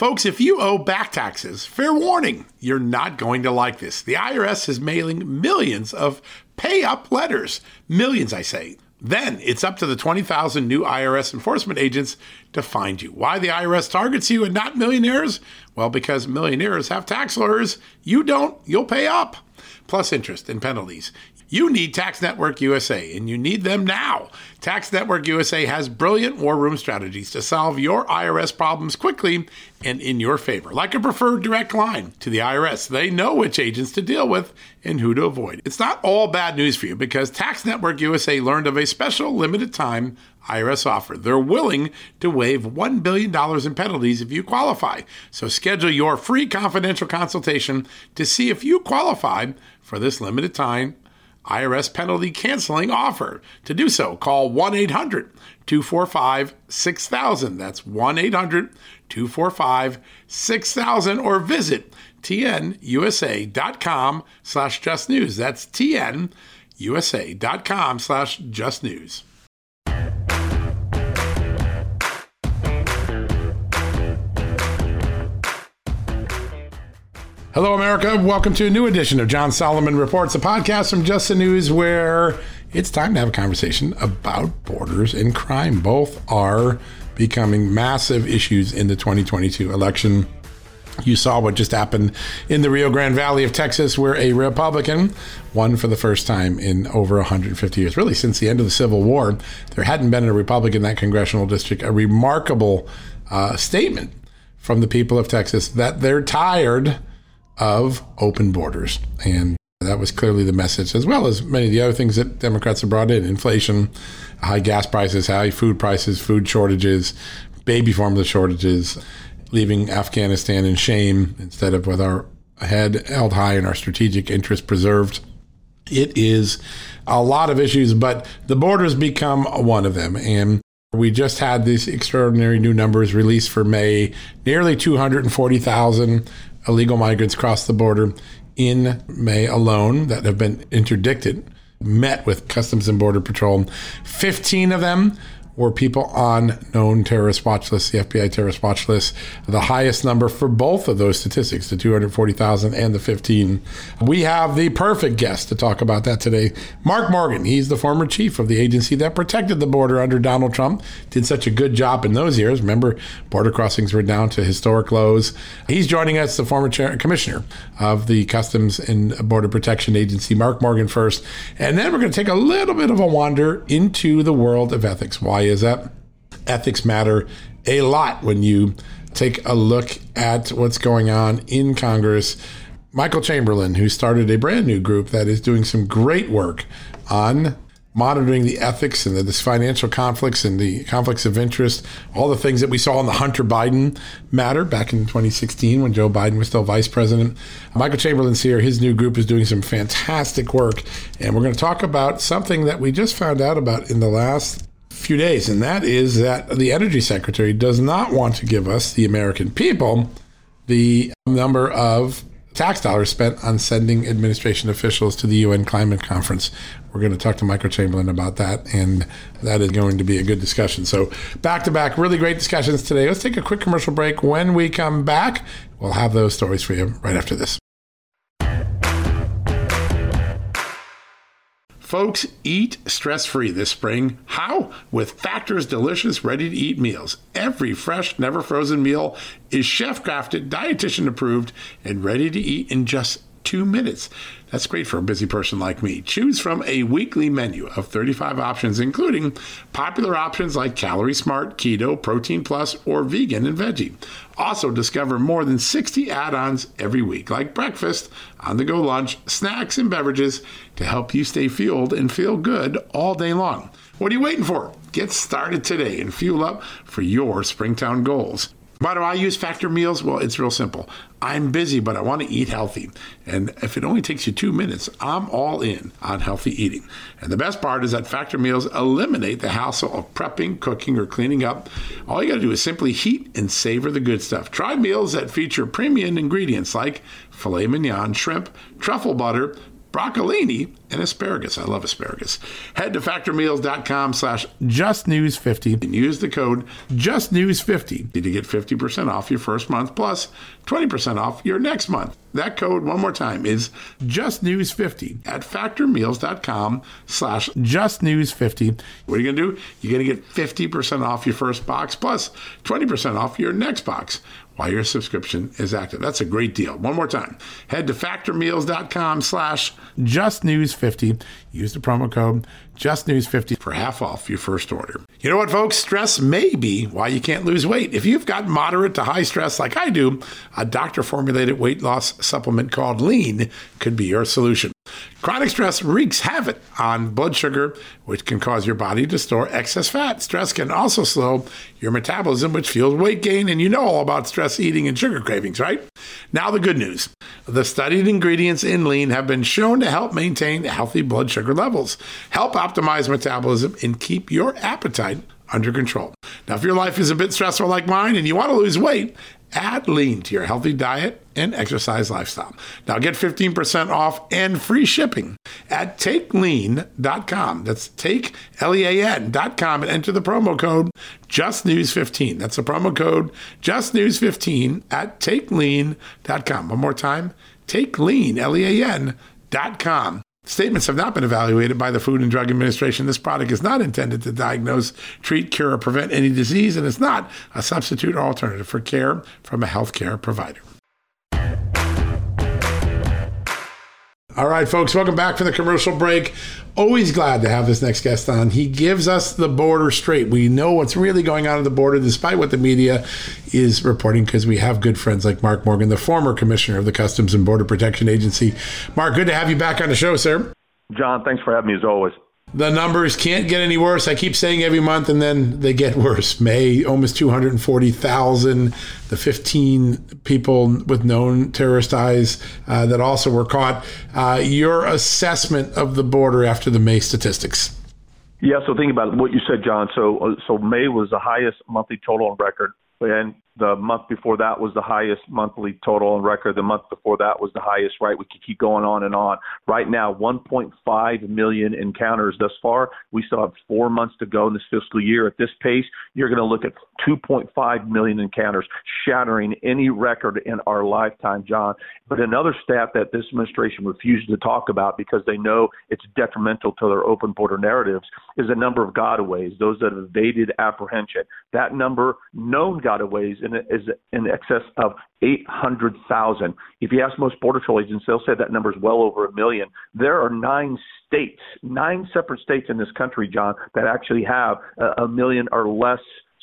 Folks, if you owe back taxes, fair warning, you're not going to like this. The IRS is mailing millions of pay-up letters. Millions, I say. Then it's up to the 20,000 new IRS enforcement agents to find you. Why the IRS targets you and not millionaires? Well, because millionaires have tax lawyers. You don't, you'll pay up. Plus interest and penalties. You need Tax Network USA, and you need them now. Tax Network USA has brilliant war room strategies to solve your IRS problems quickly and in your favor. Like a preferred direct line to the IRS, they know which agents to deal with and who to avoid. It's not all bad news for you because Tax Network USA learned of a special limited time IRS offer. They're willing to waive $1 billion in penalties if you qualify. So schedule your free confidential consultation to see if you qualify for this limited time IRS penalty canceling offer. To do so, call 1-800-245-6000. That's 1-800-245-6000 or visit tnusa.com/justnews. That's tnusa.com/justnews. Hello, America. Welcome to a new edition of John Solomon Reports, a podcast from Just the News, where it's time to have a conversation about borders and crime. Both are becoming massive issues in the 2022 election. You saw what just happened in the Rio Grande Valley of Texas, where a Republican won for the first time in over 150 years. Really, since the end of the Civil War, there hadn't been a Republican in that congressional district. A remarkable statement from the people of Texas that they're tired of open borders. And that was clearly the message, as well as many of the other things that Democrats have brought in. Inflation, high gas prices, high food prices, food shortages, baby formula shortages, leaving Afghanistan in shame instead of with our head held high and our strategic interests preserved. It is a lot of issues, but the borders become one of them. And we just had these extraordinary new numbers released for May. Nearly 240,000 illegal migrants crossed the border in May alone that have been interdicted, met with Customs and Border Patrol. 15 of them were people on known terrorist watch lists, the FBI terrorist watch list, the highest number for both of those statistics, the 240,000 and the 15. We have the perfect guest to talk about that today, Mark Morgan. He's the former chief of the agency that protected the border under Donald Trump, did such a good job in those years. Remember, border crossings were down to historic lows. He's joining us, the former commissioner of the Customs and Border Protection Agency. Mark Morgan first, and then we're going to take a little bit of a wander into the world of ethics. Why is that? Ethics matter a lot when you take a look at what's going on in Congress. Michael Chamberlain, who started a brand new group that is doing some great work on monitoring the ethics and the financial conflicts and the conflicts of interest, all the things that we saw in the Hunter Biden matter back in 2016 when Joe Biden was still vice president. Michael Chamberlain's here. His new group is doing some fantastic work. And we're going to talk about something that we just found out about in the last few days, and that is that the Energy Secretary does not want to give us, the American people, the number of tax dollars spent on sending administration officials to the UN Climate Conference. We're going to talk to Michael Chamberlain about that, and that is going to be a good discussion. So back-to-back, really great discussions today. Let's take a quick commercial break. When we come back, we'll have those stories for you right after this. Folks, eat stress-free this spring. How? With Factor's delicious, ready-to-eat meals. Every fresh, never-frozen meal is chef-crafted, dietitian-approved, and ready to eat in just 2 minutes. That's great for a busy person like me. Choose from a weekly menu of 35 options, including popular options like Calorie Smart, Keto, Protein Plus, or Vegan and Veggie. Also discover more than 60 add-ons every week, like breakfast, on-the-go lunch, snacks, and beverages to help you stay fueled and feel good all day long. What are you waiting for? Get started today and fuel up for your Springtown goals. Why do I use Factor meals? Well, it's real simple. I'm busy, but I want to eat healthy. And if it only takes you 2 minutes, I'm all in on healthy eating. And the best part is that Factor meals eliminate the hassle of prepping, cooking, or cleaning up. All you got to do is simply heat and savor the good stuff. Try meals that feature premium ingredients like filet mignon, shrimp, truffle butter, broccolini, and asparagus. I love asparagus. Head to factormeals.com/justnews50 and use the code justnews50 to get 50% off your first month plus 20% off your next month. That code, one more time, is justnews50 at factormeals.com/justnews50. What are you going to do? You're going to get 50% off your first box plus 20% off your next box while your subscription is active. That's a great deal. One more time. Head to factormeals.com/justnews50. Use the promo code justnews50 for half off your first order. You know what, folks? Stress may be why you can't lose weight. If you've got moderate to high stress like I do, a doctor-formulated weight loss supplement called Lean could be your solution. Chronic stress wreaks havoc on blood sugar, which can cause your body to store excess fat. Stress can also slow your metabolism, which fuels weight gain. And you know all about stress eating and sugar cravings, right? Now the good news. The studied ingredients in Lean have been shown to help maintain healthy blood sugar levels, help optimize metabolism, and keep your appetite under control. Now, if your life is a bit stressful like mine and you want to lose weight, add Lean to your healthy diet and exercise lifestyle. Now get 15% off and free shipping at takelean.com. That's takelean.com and enter the promo code JustNews15. That's the promo code JustNews15 at takelean.com. One more time, takelean.com. Statements have not been evaluated by the Food and Drug Administration. This product is not intended to diagnose, treat, cure, or prevent any disease, and it's not a substitute or alternative for care from a healthcare provider. All right, folks, welcome back from the commercial break. Always glad to have this next guest on. He gives us the border straight. We know what's really going on at the border, despite what the media is reporting, because we have good friends like Mark Morgan, the former commissioner of the Customs and Border Protection Agency. Mark, good to have you back on the show, sir. John, thanks for having me as always. The numbers can't get any worse. I keep saying every month, and then they get worse. May, almost 240,000. The 15 people with known terrorist ties that also were caught. Your assessment of the border after the May statistics? Yeah, so think about what you said, John. So May was the highest monthly total on record, and the month before that was the highest monthly total on record. The month before that was the highest, right? We could keep going on and on. Right now, 1.5 million encounters thus far. We still have 4 months to go in this fiscal year. At this pace, you're going to look at 2.5 million encounters, shattering any record in our lifetime, John. But another stat that this administration refuses to talk about because they know it's detrimental to their open border narratives is the number of gotaways, those that have evaded apprehension. That number, known gotaways, is in excess of 800,000. If you ask most Border Patrol agents, they'll say that number is well over 1 million. There are 9 separate states in this country, John, that actually have 1 million or less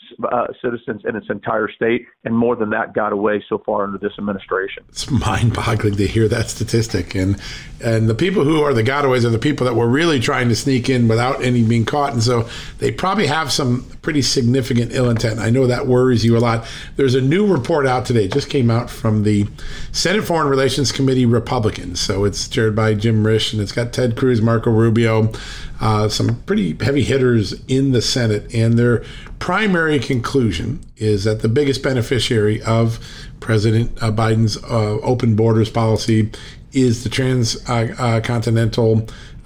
citizens in its entire state, and more than that got away so far under this administration. It's mind-boggling to hear that statistic. And the people who are the gotaways are the people that were really trying to sneak in without any being caught. And so they probably have some pretty significant ill intent. I know that worries you a lot. There's a new report out today. It just came out from the Senate Foreign Relations Committee Republicans. So it's chaired by Jim Risch, and it's got Ted Cruz, Marco Rubio, some pretty heavy hitters in the Senate. And their primary conclusion is that the biggest beneficiary of President Biden's open borders policy is the transcontinental,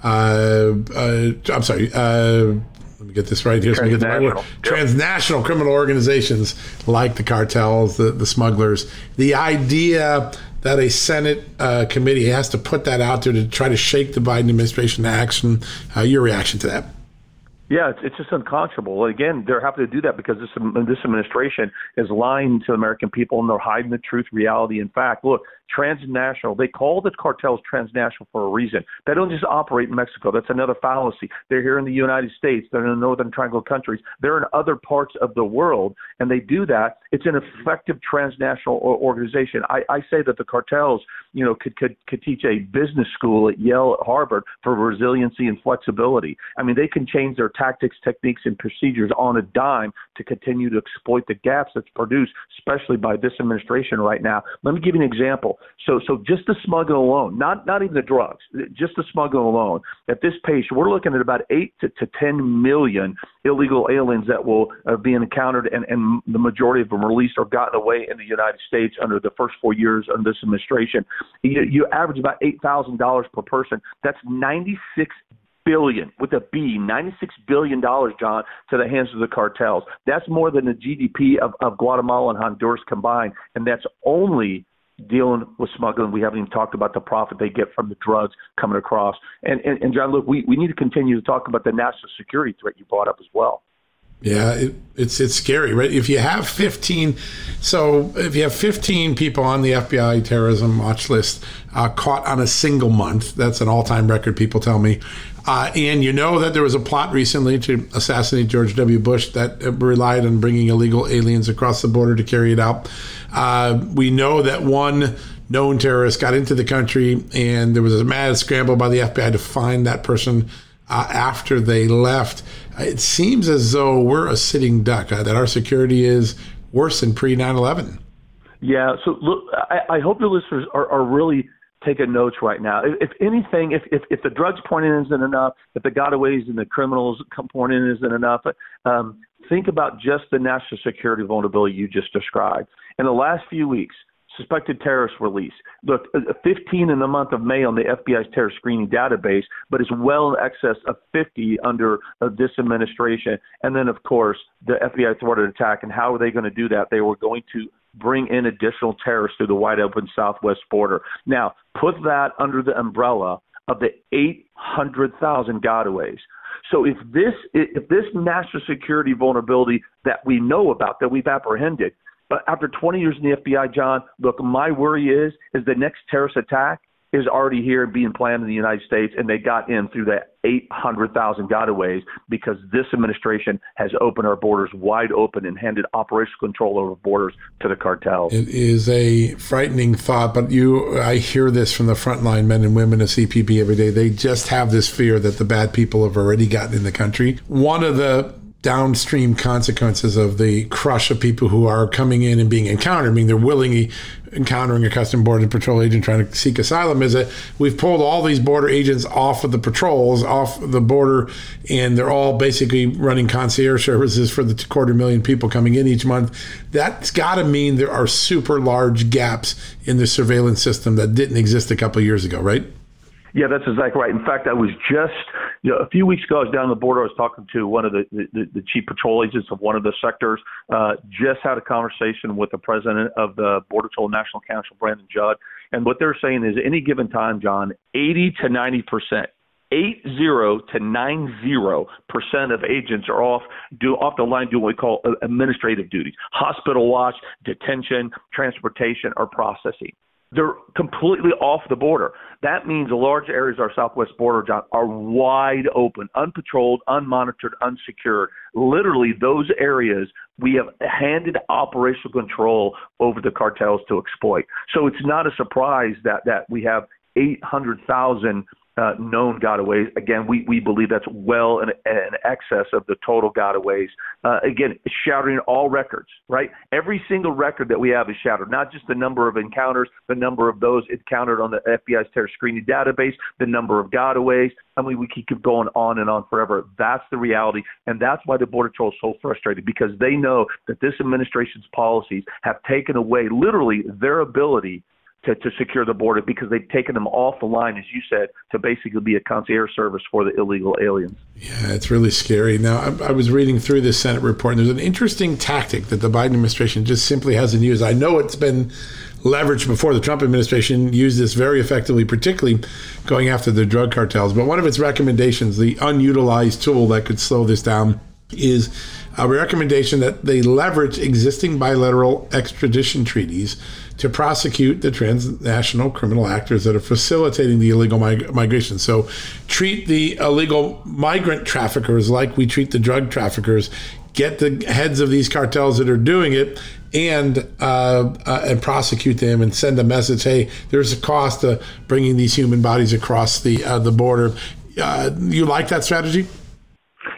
let me get this right here. Transnational criminal organizations like the cartels, the smugglers. The idea that a Senate committee has to put that out there to try to shake the Biden administration to action. Your reaction to that? Yeah, it's just unconscionable. Again, they're happy to do that because this administration is lying to the American people, and they're hiding the truth, reality, and fact. Look, transnational, they call the cartels transnational for a reason. They don't just operate in Mexico. That's another fallacy. They're here in the United States. They're in the Northern Triangle countries. They're in other parts of the world, and they do that. It's an effective transnational organization. I say that the cartels, could teach a business school at Yale, at Harvard for resiliency and flexibility. I mean, they can change their tactics, techniques, and procedures on a dime to continue to exploit the gaps that's produced, especially by this administration right now. Let me give you an example. So just the smuggling alone, not even the drugs, just the smuggling alone. At this pace, we're looking at about 8 to 10 million illegal aliens that will be encountered, and the majority of them released or gotten away in the United States under the first 4 years under this administration. You average about $8,000 per person. That's $96 billion with a B, $96 billion, John, to the hands of the cartels. That's more than the GDP of Guatemala and Honduras combined, and that's only dealing with smuggling. We haven't even talked about the profit they get from the drugs coming across. And John, look, we need to continue to talk about the national security threat you brought up as well. Yeah, it's scary, right? If you have 15 people on the FBI terrorism watch list caught on a single month, that's an all-time record, people tell me. And you know that there was a plot recently to assassinate George W. Bush that relied on bringing illegal aliens across the border to carry it out. We know that one known terrorist got into the country, and there was a mad scramble by the FBI to find that person after they left. It seems as though we're a sitting duck, that our security is worse than pre-9/11. Yeah, so look, I hope your listeners are really taking notes right now. If anything, if the drugs point in isn't enough, if the gotaways and the criminals point in isn't enough, think about just the national security vulnerability you just described. In the last few weeks, suspected terrorist release. Look, 15 in the month of May on the FBI's terror screening database, but it's well in excess of 50 under this administration. And then, of course, the FBI thwarted attack. And how are they going to do that? They were going to bring in additional terrorists through the wide open southwest border. Now, put that under the umbrella of the 800,000 gotaways. So if this national security vulnerability that we know about, that we've apprehended, but after 20 years in the FBI, John, look, my worry is the next terrorist attack is already here being planned in the United States, and they got in through the 800,000 gotaways because this administration has opened our borders wide open and handed operational control over borders to the cartels. It is a frightening thought, but I hear this from the frontline men and women of CPB every day. They just have this fear that the bad people have already gotten in the country. One of the downstream consequences of the crush of people who are coming in and being encountered, I mean, they're willingly encountering a Customs Border Patrol agent trying to seek asylum, is that we've pulled all these border agents off of the patrols, off the border, and they're all basically running concierge services for the 250,000 people coming in each month. That's got to mean there are super large gaps in the surveillance system that didn't exist a couple of years ago, right? Yeah, that's exactly right. In fact, I was just, a few weeks ago, I was down the border. I was talking to one of the chief patrol agents of one of the sectors. Just had a conversation with the president of the Border Patrol National Council, Brandon Judd. And what they're saying is any given time, John, 80 to 90%. 80 to 90% of agents are off the line doing what we call administrative duties, hospital watch, detention, transportation, or processing. They're completely off the border. That means the large areas of our southwest border, John, are wide open, unpatrolled, unmonitored, unsecured. Literally, those areas we have handed operational control over the cartels to exploit. So it's not a surprise that we have 800,000 known gotaways. Again, we believe that's well in excess of the total gotaways. Again, shattering all records, right? Every single record that we have is shattered, not just the number of encounters, the number of those encountered on the FBI's terror screening database, the number of gotaways. I mean, we keep going on and on forever. That's the reality, and that's why the Border Patrol is so frustrated, because they know that this administration's policies have taken away literally their ability to secure the border, because they've taken them off the line, as you said, to basically be a concierge service for the illegal aliens. Yeah, it's really scary. Now, I was reading through this Senate report, and there's an interesting tactic that the Biden administration just simply hasn't used. I know it's been leveraged before. The Trump administration used this very effectively, particularly going after the drug cartels. But one of its recommendations, the unutilized tool that could slow this down, is a recommendation that they leverage existing bilateral extradition treaties to prosecute the transnational criminal actors that are facilitating the illegal migration. So treat the illegal migrant traffickers like we treat the drug traffickers, get the heads of these cartels that are doing it, and prosecute them and send a message, hey, there's a cost to bringing these human bodies across the border. You like that strategy?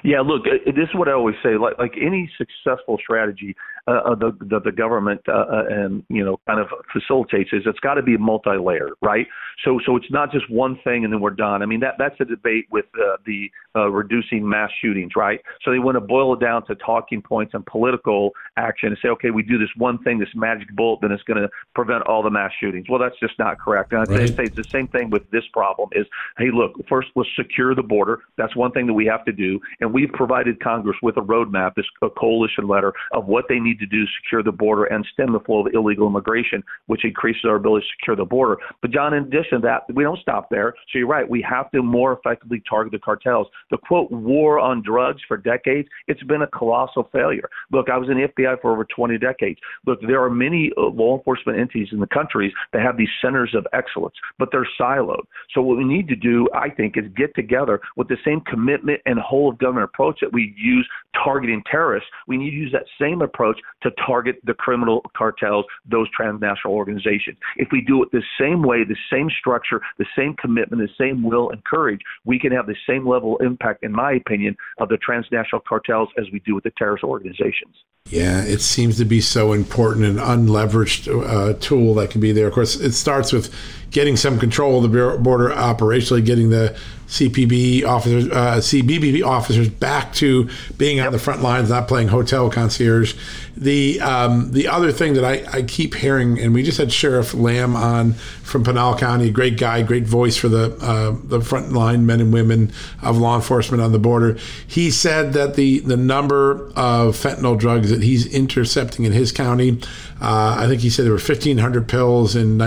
Yeah, look, this is what I always say. Like any successful strategy, the government and kind of facilitates is it's got to be multi-layered, right? So it's not just one thing and then we're done. I mean that's a debate with the reducing mass shootings, right? So they want to boil it down to talking points and political action and say, okay, we do this one thing, this magic bullet, then it's going to prevent all the mass shootings. Well, that's just not correct. And I'd say it's the same thing with this problem. Is hey, look, first let's secure the border. That's one thing that we have to do. And we've provided Congress with a roadmap, a coalition letter of what they need to do to secure the border and stem the flow of illegal immigration, which increases our ability to secure the border. But, John, in addition to that, we don't stop there. So you're right. We have to more effectively target the cartels. The, quote, war on drugs for decades, it's been a colossal failure. Look, I was in the FBI for over 20 decades. Look, there are many law enforcement entities in the countries that have these centers of excellence, but they're siloed. So what we need to do, I think, is get together with the same commitment and whole of government approach that we use targeting terrorists. We need to use that same approach to target the criminal cartels, those transnational organizations. If we do it the same way, the same structure, the same commitment, the same will and courage, we can have the same level of impact, in my opinion, of the transnational cartels as we do with the terrorist organizations. Yeah, it seems to be so important, an unleveraged tool that can be there. Of course, it starts with getting some control of the border operationally, getting the CBP officers back to being on the front lines, not playing hotel concierge. The other thing that I keep hearing, and we just had Sheriff Lamb on from Pinal County, great guy, great voice for the frontline men and women of law enforcement on the border. He said that the number of fentanyl drugs that he's intercepting in his county, I think he said there were 1,500 pills in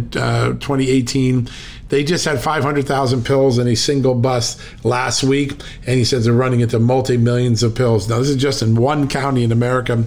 2018. They just had 500,000 pills in a single bust last week, and he says they're running into multi-millions of pills. Now, this is just in one county in America.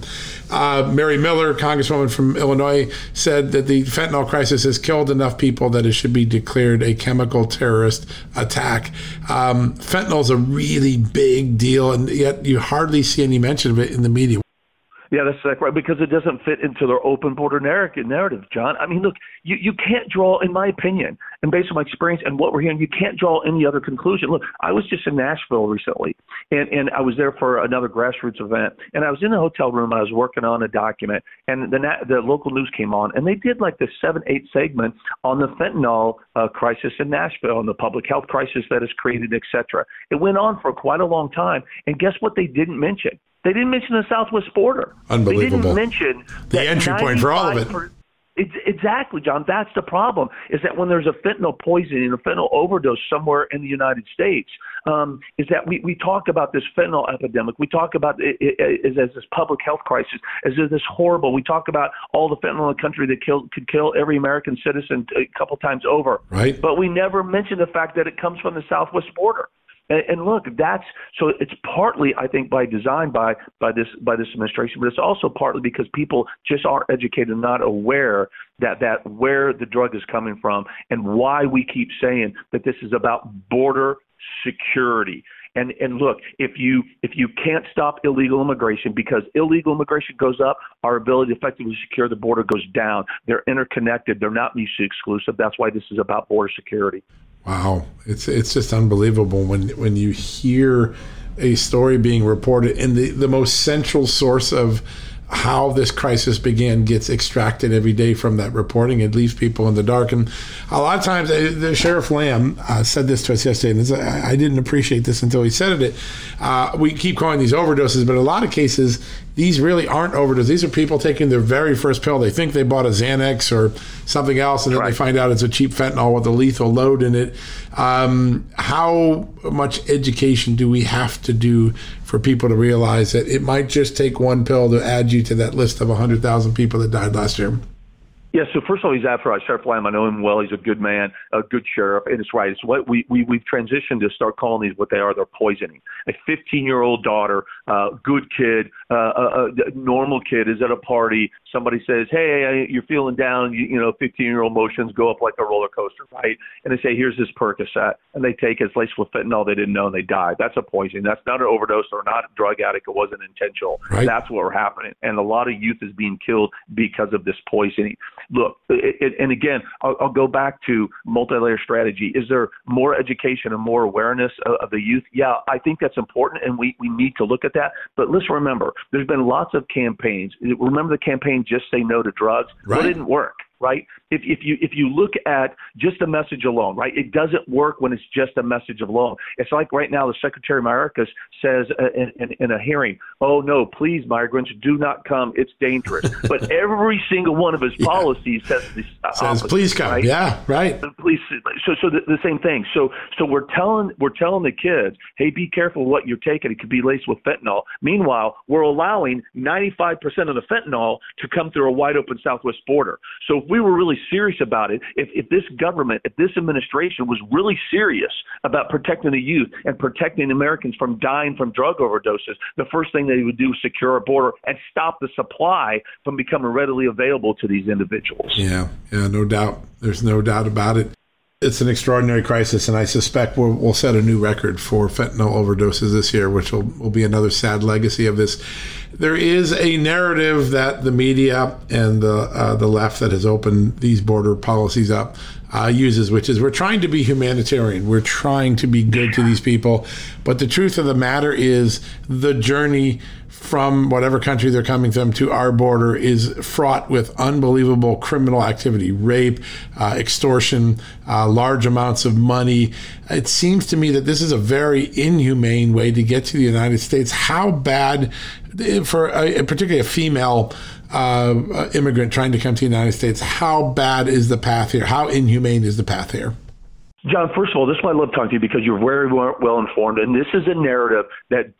Mary Miller, Congresswoman from Illinois, said that the fentanyl crisis has killed enough people that it should be declared a chemical terrorist attack. Fentanyl is a really big deal, and yet you hardly see any mention of it in the media. Yeah, that's exactly right, because it doesn't fit into their open border narrative, John. I mean, look, you can't draw, in my opinion, and based on my experience and what we're hearing, you can't draw any other conclusion. Look, I was just in Nashville recently, and I was there for another grassroots event, and I was in the hotel room, I was working on a document, and the local news came on, and they did like this 7-8 segment on the fentanyl crisis in Nashville and the public health crisis that is created, et cetera. It went on for quite a long time, and guess what they didn't mention? They didn't mention the southwest border. Unbelievable. They didn't mention the entry point for all of it. Exactly, John. That's the problem, is that when there's a fentanyl poisoning, a fentanyl overdose somewhere in the United States, is that we talk about this fentanyl epidemic. We talk about it as this public health crisis, as this horrible. We talk about all the fentanyl in the country that could kill every American citizen a couple times over. Right. But we never mention the fact that it comes from the southwest border. And look, so it's partly, I think, by design by this administration, but it's also partly because people just aren't educated and not aware that where the drug is coming from and why we keep saying that this is about border security. And look, if you can't stop illegal immigration, because illegal immigration goes up, our ability to effectively secure the border goes down. They're interconnected. They're not mutually exclusive. That's why this is about border security. Wow, it's just unbelievable when you hear a story being reported and the most central source of how this crisis began gets extracted every day from that reporting. It leaves people in the dark. And a lot of times, the Sheriff Lamb said this to us yesterday, and I didn't appreciate this until he said it. We keep calling these overdoses, but in a lot of cases, these really aren't overdoses. These are people taking their very first pill. They think they bought a Xanax or something else, and then they find out it's a cheap fentanyl with a lethal load in it. How much education do we have to do for people to realize that it might just take one pill to add you to that list of 100,000 people that died last year? Yeah, so first of all, he's after Sheriff Lamb. I know him well. He's a good man, a good sheriff, and it's right. It's what we've transitioned to start calling these what they are. They're poisoning. A 15-year-old daughter, good kid, a normal kid, is at a party, somebody says, hey, you're feeling down, 15-year-old emotions go up like a roller coaster, right? And they say, here's this Percocet, and they take it, it's laced with fentanyl, they didn't know, and they died. That's a poison. That's not an overdose or not a drug addict. It wasn't intentional. Right. That's what we're happening. And a lot of youth is being killed because of this poisoning. Look, and again, I'll go back to multi-layer strategy. Is there more education and more awareness of the youth? Yeah, I think that's important, and we need to look at that. But let's remember, there's been lots of campaigns. Remember the campaign, Just Say No to Drugs? Right. Well, it didn't work. Right? If you look at just a message alone, right? It doesn't work when it's just a message alone. It's like right now the Secretary of Mayorkas says in a hearing, oh, no, please, migrants, do not come. It's dangerous. But every single one of his policies says this. Says, please come. Right? Yeah, right. Please. So the same thing. So we're telling the kids, hey, be careful what you're taking. It could be laced with fentanyl. Meanwhile, we're allowing 95% of the fentanyl to come through a wide open southwest border. So if we were really serious about it, if this government, if this administration was really serious about protecting the youth and protecting Americans from dying from drug overdoses, the first thing they would do is secure our border and stop the supply from becoming readily available to these individuals. Yeah, no doubt. There's no doubt about it. It's an extraordinary crisis, and I suspect we'll set a new record for fentanyl overdoses this year, which will be another sad legacy of this. There is a narrative that the media and the left that has opened these border policies up uses, which is we're trying to be humanitarian. We're trying to be good to these people. But the truth of the matter is the journey from whatever country they're coming from to our border is fraught with unbelievable criminal activity, rape, extortion, large amounts of money. It seems to me that this is a very inhumane way to get to the United States. How bad, for particularly a female immigrant trying to come to the United States, how bad is the path here? How inhumane is the path here? John, first of all, this is why I love talking to you, because you're very well informed, and this is a narrative that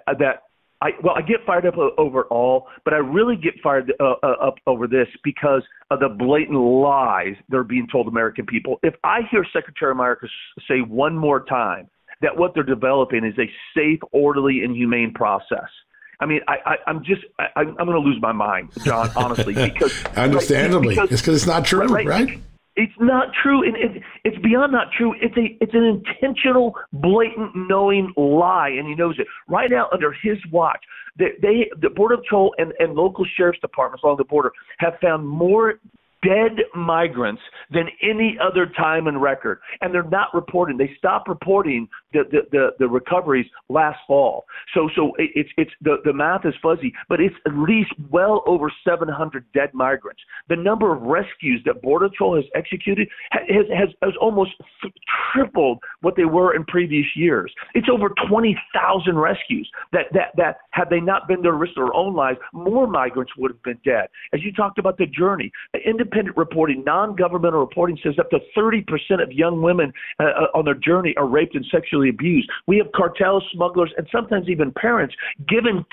I get fired up over all, but I really get fired up over this because of the blatant lies that are being told American people. If I hear Secretary Mayorkas say one more time that what they're developing is a safe, orderly, and humane process, I mean, I'm going to lose my mind, John, honestly, because understandably, it's because it's not true, right? It's not true, and it's beyond not true. It's an intentional, blatant, knowing lie, and he knows it. Right now, under his watch, the Border Patrol and local sheriff's departments along the border have found more dead migrants than any other time in record, and they're not reporting. They stopped reporting the recoveries last fall. So it's the math is fuzzy, but it's at least well over 700 dead migrants. The number of rescues that Border Patrol has executed has almost tripled what they were in previous years. It's over 20,000 rescues that had they not been there to risk their own lives, more migrants would have been dead. As you talked about the journey, independent reporting, non-governmental reporting says up to 30% of young women on their journey are raped and sexually abused. We have cartels, smugglers, and sometimes even parents giving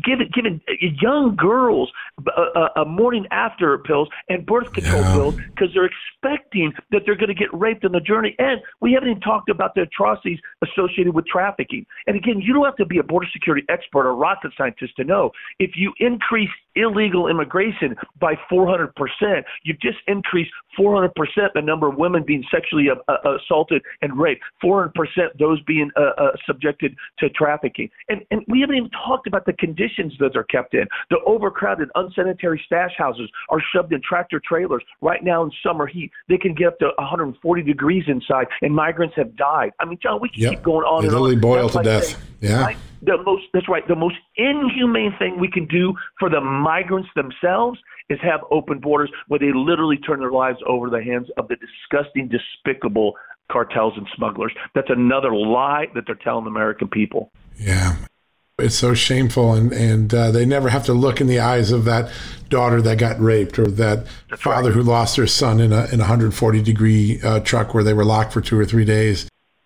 young girls morning after pills and birth control pills because they're expecting that they're going to get raped on the journey. And we haven't even talked about the atrocities associated with trafficking. And again, you don't have to be a border security expert or rocket scientist to know if you increase illegal immigration by 400%, you've just increased 400% the number of women being sexually assaulted and raped, 400% those being subjected to trafficking. And we haven't even talked about the conditions that they're kept in. The overcrowded, unsanitary stash houses are shoved in tractor trailers. Right now in summer heat, they can get up to 140 degrees inside, and migrants have died. I mean, John, we can keep going on they and on. Literally boil to death. Right? That's right. The most inhumane thing we can do for the migrants themselves is have open borders where they literally turn their lives over to the hands of the disgusting, despicable cartels and smugglers. That's another lie that they're telling the American people. Yeah. It's so shameful, and they never have to look in the eyes of that daughter that got raped or that father who lost their son in a 140-degree truck where they were locked for 2 or 3 days.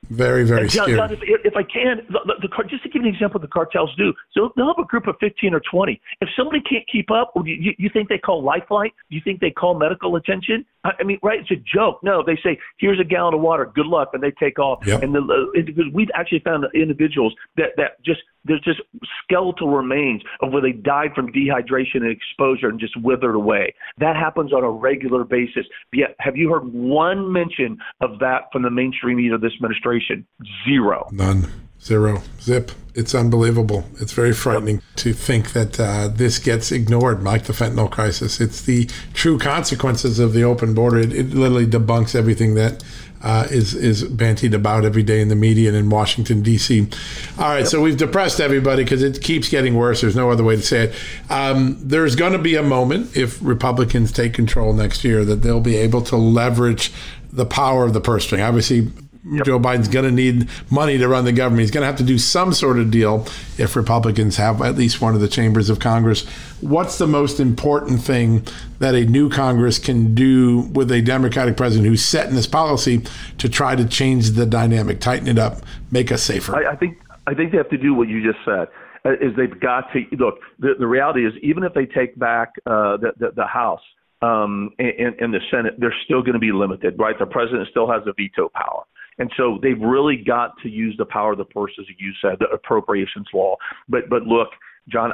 Very, very scary. John, if I can, just to give you an example of the cartels do. So they'll have a group of 15 or 20. If somebody can't keep up, you think they call Lifeline? Do you think they call medical attention? I mean, right? It's a joke. No, they say, here's a gallon of water. Good luck. And they take off. Yep. And we've actually found individuals that there's just skeletal remains of where they died from dehydration and exposure and just withered away. That happens on a regular basis. Yet, have you heard one mention of that from the mainstream media of this administration? Zero. None. Zero. Zip. It's unbelievable. It's very frightening to think that this gets ignored, like the fentanyl crisis. It's the true consequences of the open border. It literally debunks everything that is bantied about every day in the media and in Washington, D.C. All right, so we've depressed everybody because it keeps getting worse. There's no other way to say it. There's going to be a moment, if Republicans take control next year, that they'll be able to leverage the power of the purse string. Obviously, Joe Biden's going to need money to run the government. He's going to have to do some sort of deal if Republicans have at least one of the chambers of Congress. What's the most important thing that a new Congress can do with a Democratic president who's setting this policy to try to change the dynamic, tighten it up, make us safer? I think they have to do what you just said. Is they've got to look. The reality is, even if they take back the House and the Senate, they're still going to be limited, right? The president still has a veto power. And so they've really got to use the power of the purse, as you said, the appropriations law. But look, John,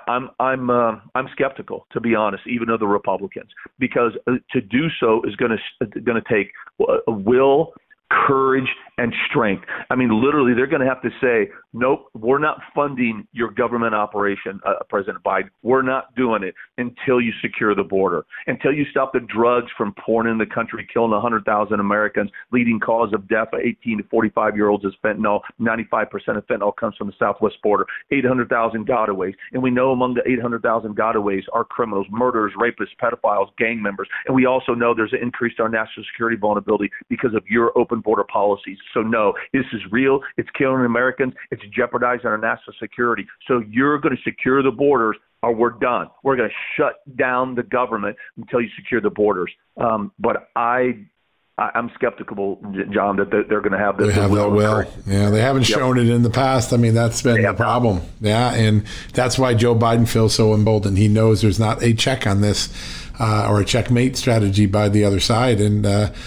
I'm skeptical, to be honest, even of the Republicans, because to do so is going to take will, courage, and strength. I mean, literally, they're going to have to say, nope, we're not funding your government operation, President Biden. We're not doing it until you secure the border, until you stop the drugs from pouring in the country, killing 100,000 Americans. Leading cause of death of 18 to 45-year-olds is fentanyl. 95% of fentanyl comes from the southwest border. 800,000 gotaways. And we know among the 800,000 gotaways are criminals, murderers, rapists, pedophiles, gang members. And we also know there's an increase in our national security vulnerability because of your open border policies. So no, this is real. It's killing Americans. It's jeopardizing our national security. So you're going to secure the borders or we're done. We're going to shut down the government until you secure the borders. But I'm skeptical, John, that they're going to have this. They have that will. Yeah, they haven't shown it in the past. I mean, that's been the problem. Yeah, and that's why Joe Biden feels so emboldened. He knows there's not a check on this or a checkmate strategy by the other side. And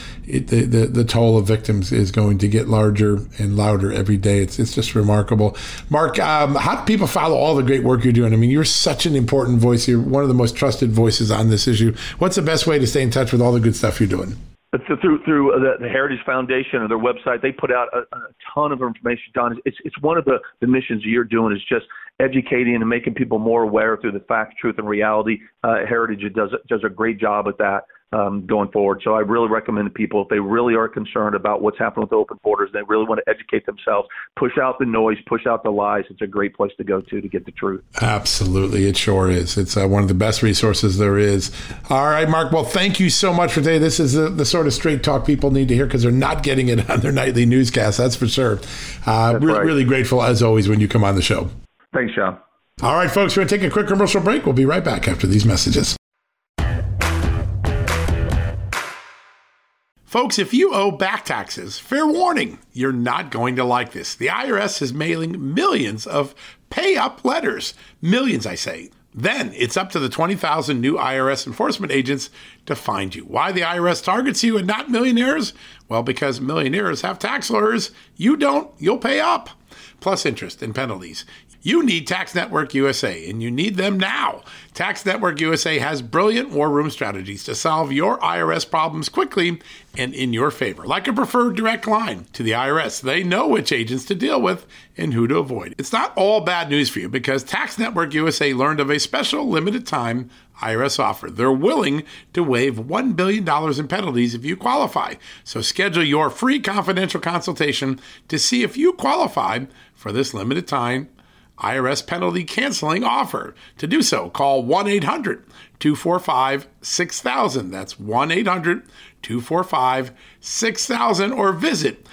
the toll of victims is going to get larger and louder every day. It's just remarkable. Mark, how do people follow all the great work you're doing? I mean, you're such an important voice. You're one of the most trusted voices on this issue. What's the best way to stay in touch with all the good stuff you're doing? Through the Heritage Foundation or their website, they put out a ton of information, John. It's one of the missions you're doing is just educating and making people more aware through the facts, truth, and reality. Heritage does a great job at that going forward. So I really recommend to people, if they really are concerned about what's happening with the open borders, they really want to educate themselves, push out the noise, push out the lies. It's a great place to go to get the truth. Absolutely. It sure is. It's one of the best resources there is. All right, Mark. Well, thank you so much for today. This is the sort of straight talk people need to hear because they're not getting it on their nightly newscast. That's for sure. Really grateful, as always, when you come on the show. Thanks, John. All right, folks, we're going to take a quick commercial break. We'll be right back after these messages. Folks, if you owe back taxes, fair warning, you're not going to like this. The IRS is mailing millions of pay-up letters. Millions, I say. Then it's up to the 20,000 new IRS enforcement agents to find you. Why the IRS targets you and not millionaires? Well, because millionaires have tax lawyers. You don't, you'll pay up. Plus interest and penalties. You need Tax Network USA, and you need them now. Tax Network USA has brilliant war room strategies to solve your IRS problems quickly and in your favor. Like a preferred direct line to the IRS. They know which agents to deal with and who to avoid. It's not all bad news for you because Tax Network USA learned of a special limited time IRS offer. They're willing to waive $1 billion in penalties if you qualify. So schedule your free confidential consultation to see if you qualify for this limited time IRS penalty canceling offer. To do so, call 1-800-245-6000. That's 1-800-245-6000 or visit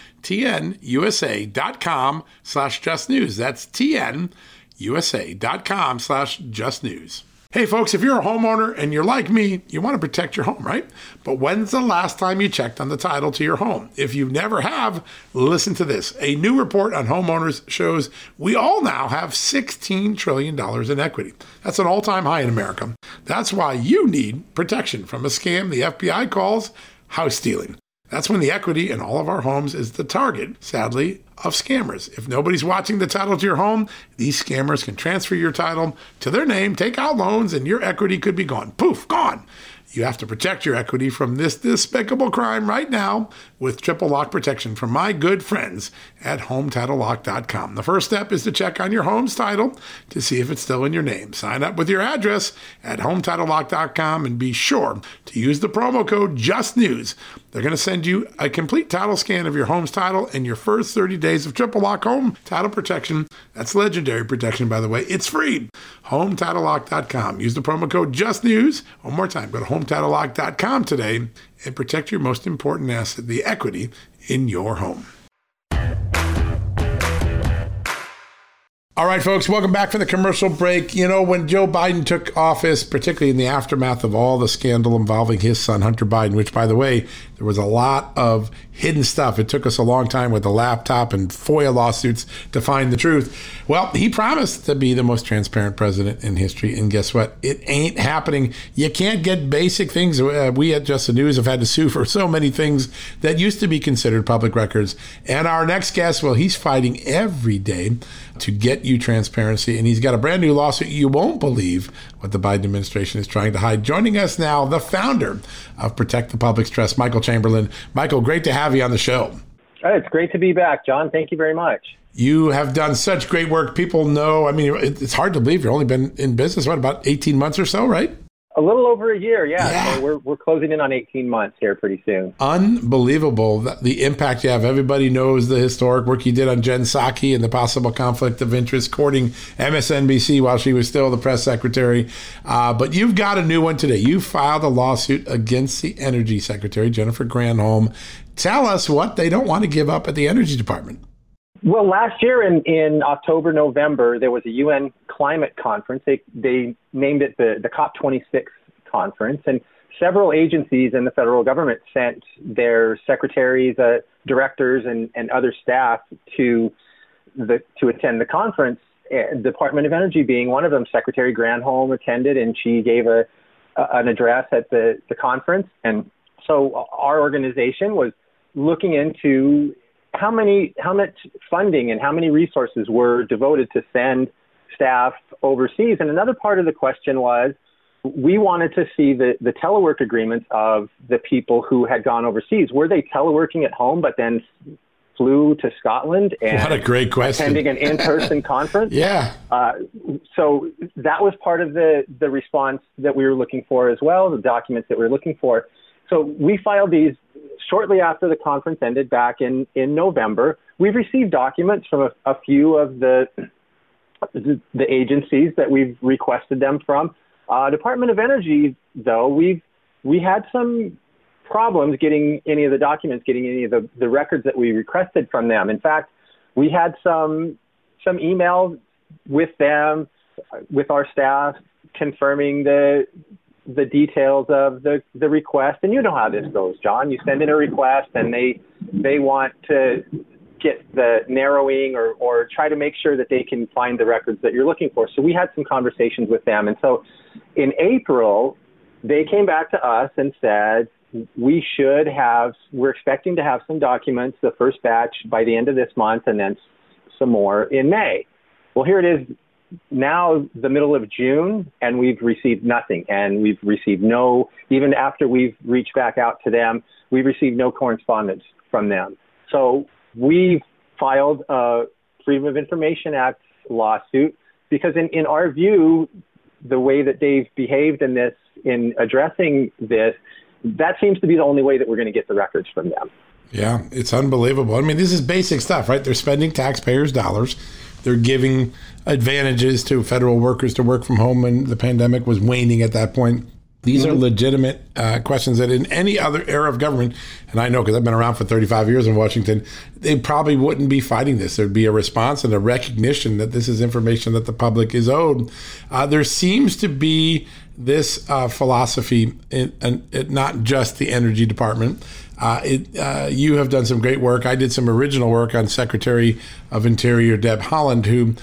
tnusa.com/justnews. That's tnusa.com/justnews. Hey folks, if you're a homeowner and you're like me, you want to protect your home, right? But when's the last time you checked on the title to your home? If you never have, listen to this. A new report on homeowners shows we all now have $16 trillion in equity. That's an all-time high in America. That's why you need protection from a scam the FBI calls house stealing. That's when the equity in all of our homes is the target, sadly, of scammers. If nobody's watching the title to your home, these scammers can transfer your title to their name, take out loans, and your equity could be gone. Poof, gone. You have to protect your equity from this despicable crime right now with triple lock protection from my good friends at HomeTitleLock.com. The first step is to check on your home's title to see if it's still in your name. Sign up with your address at HomeTitleLock.com and be sure to use the promo code JUSTNEWS. They're going to send you a complete title scan of your home's title and your first 30 days of triple lock home title protection. That's legendary protection, by the way. It's free. HomeTitleLock.com. Use the promo code JUSTNEWS. One more time, go to HomeTitleLock.com today and protect your most important asset, the equity in your home. All right, folks, welcome back from the commercial break. You know, when Joe Biden took office, particularly in the aftermath of all the scandal involving his son, Hunter Biden, which, by the way, there was a lot of hidden stuff. It took us a long time with the laptop and FOIA lawsuits to find the truth. Well, he promised to be the most transparent president in history. And guess what? It ain't happening. You can't get basic things. We at Just the News have had to sue for so many things that used to be considered public records. And our next guest, well, he's fighting every day to get you transparency. And he's got a brand new lawsuit. You won't believe what the Biden administration is trying to hide. Joining us now, the founder of Protect the Public's Trust, Michael Chamberlain. Michael, great to have you on the show. It's great to be back, John. Thank you very much. You have done such great work. People know, I mean, it's hard to believe you've only been in business, what, about 18 months or so, right? A little over a year, yeah. So we're closing in on 18 months here pretty soon. Unbelievable, the impact you have. Everybody knows the historic work you did on Jen Psaki and the possible conflict of interest courting MSNBC while she was still the press secretary. But you've got a new one today. You filed a lawsuit against the Energy Secretary, Jennifer Granholm. Tell us what they don't want to give up at the Energy Department. Well, last year in October, November, there was a UN climate conference. They named it the COP26 conference, and several agencies in the federal government sent their secretaries, directors, and other staff to attend the conference. Department of Energy being one of them. Secretary Granholm attended, and she gave an address at the conference. And so our organization was looking into how much funding and how many resources were devoted to send staff overseas. And another part of the question was, we wanted to see the telework agreements of the people who had gone overseas. Were they teleworking at home, but then flew to Scotland and what a great question. Attending an in-person conference? Yeah. So that was part of the response that we were looking for as well, the documents that we were looking for. So we filed these shortly after the conference ended back in November. We've received documents from a few of the agencies that we've requested them from. Department of Energy, though, we had some problems getting any of the documents, getting any of the records that we requested from them. In fact, we had some emails with them, with our staff, confirming the details of the request. And you know how this goes, John. You send in a request and they want to get the narrowing or try to make sure that they can find the records that you're looking for. So we had some conversations with them. And so in April, they came back to us and said, we're expecting to have some documents, the first batch by the end of this month, and then some more in May. Well, here it is now, the middle of June, and we've received nothing. And we've received even after we've reached back out to them, we've received no correspondence from them. So we've filed a Freedom of Information Act lawsuit because in our view, the way that they've behaved in addressing this, that seems to be the only way that we're going to get the records from them. Yeah, it's unbelievable. I mean, this is basic stuff, right? They're spending taxpayers' dollars. They're giving advantages to federal workers to work from home when the pandemic was waning at that point. These are legitimate questions that in any other era of government, and I know because I've been around for 35 years in Washington, they probably wouldn't be fighting this. There'd be a response and a recognition that this is information that the public is owed. There seems to be this philosophy, not just the Energy Department. You have done some great work. I did some original work on Secretary of Interior Deb Haaland, who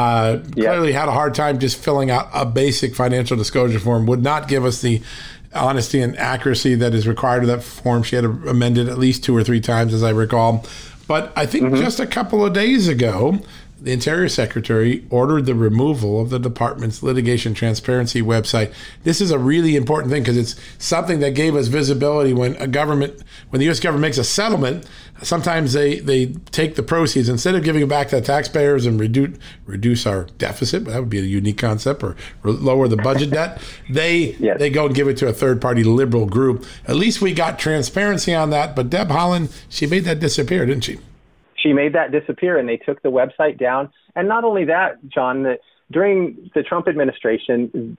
clearly had a hard time just filling out a basic financial disclosure form, would not give us the honesty and accuracy that is required of that form. She had to amend it at least 2 or 3 times, as I recall. But I think just a couple of days ago, the Interior Secretary ordered the removal of the department's litigation transparency website. This is a really important thing because it's something that gave us visibility when the U.S. government makes a settlement. Sometimes they take the proceeds, instead of giving it back to the taxpayers and reduce our deficit, that would be a unique concept, or lower the budget debt, they go and give it to a third-party liberal group. At least we got transparency on that. But Deb Haaland, she made that disappear, didn't she? She made that disappear, and they took the website down. And not only that, John, during the Trump administration,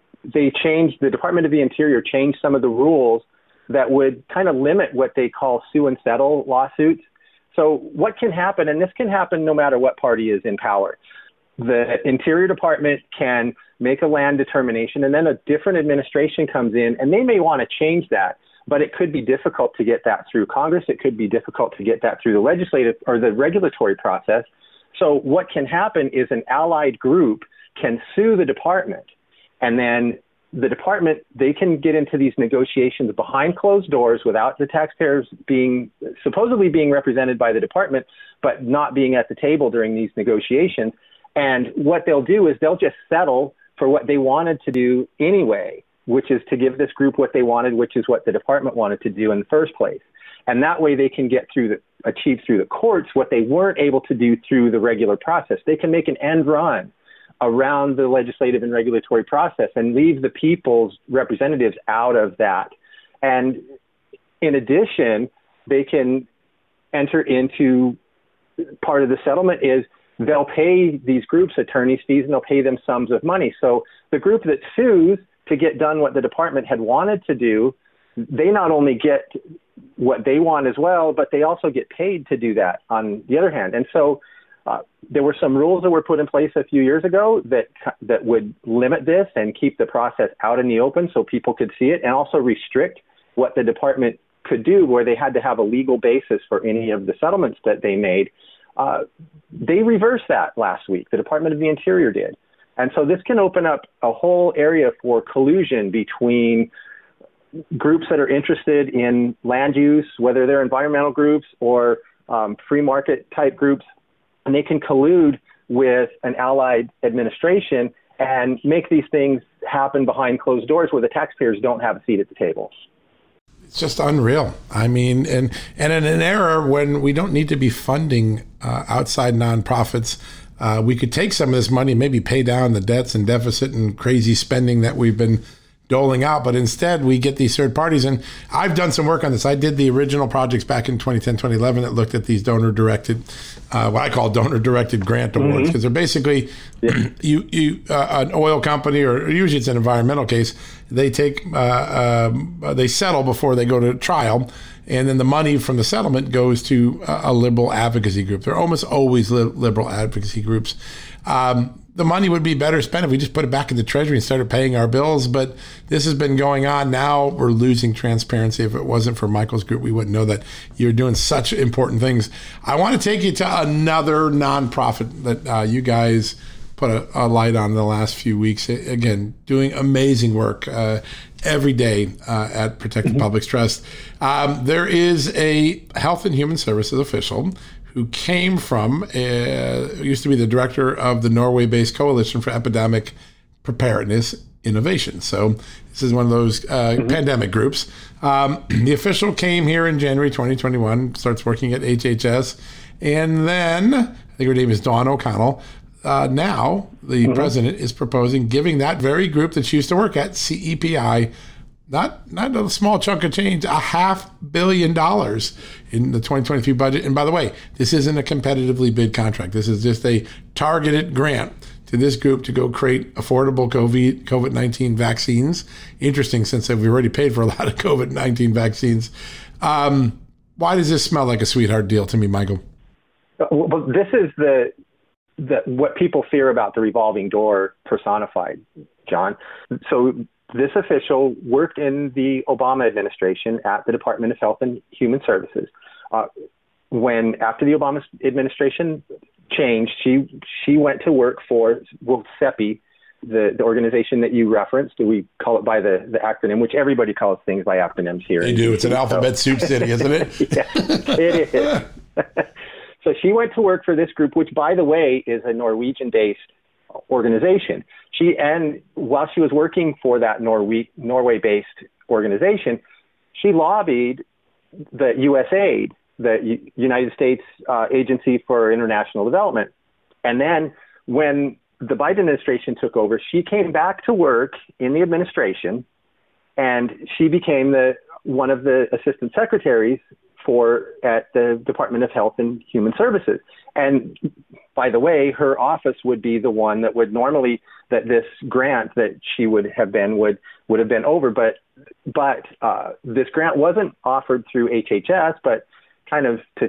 the Department of the Interior changed some of the rules that would kind of limit what they call sue and settle lawsuits. So what can happen, and this can happen no matter what party is in power, the Interior Department can make a land determination, and then a different administration comes in, and they may want to change that. But it could be difficult to get that through Congress. It could be difficult to get that through the legislative or the regulatory process. So what can happen is an allied group can sue the department, and then the department, they can get into these negotiations behind closed doors without the taxpayers supposedly being represented by the department, but not being at the table during these negotiations. And what they'll do is they'll just settle for what they wanted to do anyway, which is to give this group what they wanted, which is what the department wanted to do in the first place. And that way they can achieve through the courts what they weren't able to do through the regular process. They can make an end run around the legislative and regulatory process and leave the people's representatives out of that. And in addition, they can enter into part of the settlement is they'll pay these groups attorneys' fees, and they'll pay them sums of money. So the group that sues to get done what the department had wanted to do, they not only get what they want as well, but they also get paid to do that on the other hand. And so there were some rules that were put in place a few years ago that would limit this and keep the process out in the open so people could see it, and also restrict what the department could do, where they had to have a legal basis for any of the settlements that they made. They reversed that last week. The Department of the Interior did. And so this can open up a whole area for collusion between groups that are interested in land use, whether they're environmental groups or free market type groups, and they can collude with an allied administration and make these things happen behind closed doors where the taxpayers don't have a seat at the table. It's just unreal. I mean, and in an era when we don't need to be funding outside nonprofits, we could take some of this money, maybe pay down the debts and deficit and crazy spending that we've been doling out. But instead, we get these third parties. And I've done some work on this. I did the original projects back in 2010, 2011 that looked at these donor-directed, what I call donor-directed grant awards, because they're basically an oil company, or usually it's an environmental case, they they settle before they go to trial. And then the money from the settlement goes to a liberal advocacy group. They're almost always liberal advocacy groups. The money would be better spent if we just put it back in the Treasury and started paying our bills. But this has been going on. Now we're losing transparency. If it wasn't for Michael's group, we wouldn't know that you're doing such important things. I want to take you to another nonprofit that you guys put a light on the last few weeks. Again, doing amazing work every day at Protect the Public's Trust. There is a Health and Human Services official who came from, used to be the director of the Norway-based Coalition for Epidemic Preparedness Innovation. So this is one of those pandemic groups. The official came here in January 2021, starts working at HHS, and then, I think her name is Dawn O'Connell, now the president is proposing giving that very group that she used to work at, CEPI, not a small chunk of change, $500 million in the 2023 budget. And by the way, this isn't a competitively bid contract. This is just a targeted grant to this group to go create affordable COVID-19 vaccines. Interesting, since we've already paid for a lot of COVID-19 vaccines. Why does this smell like a sweetheart deal to me, Michael? Well, this is the what people fear about the revolving door personified, John. So this official worked in the Obama administration at the Department of Health and Human Services. After the Obama administration changed, she went to work for CEPI, the organization that you referenced. We call it by the acronym, which everybody calls things by acronyms here. They do. It's an alphabet soup city, isn't it? Yeah, it is. So she went to work for this group, which, by the way, is a Norwegian-based organization. While she was working for that Norway-based organization, she lobbied the USAID, the United States Agency for International Development. And then when the Biden administration took over, she came back to work in the administration, and she became one of the assistant secretaries at the Department of Health and Human Services. And by the way, her office would be the one that would normally, that this grant that she would have been over. But this grant wasn't offered through HHS, but kind of to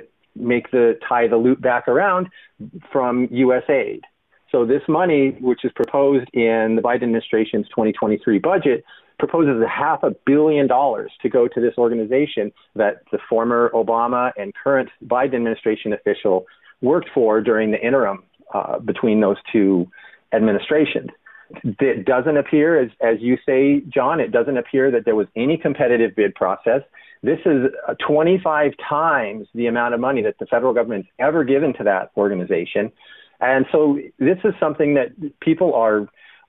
tie the loop back around, from USAID. So this money, which is proposed in the Biden administration's 2023 budget, proposes $500 million to go to this organization that the former Obama and current Biden administration official worked for during the interim between those two administrations. It doesn't appear, as you say, John, it doesn't appear that there was any competitive bid process. This is 25 times the amount of money that the federal government's ever given to that organization. And so this is something that people are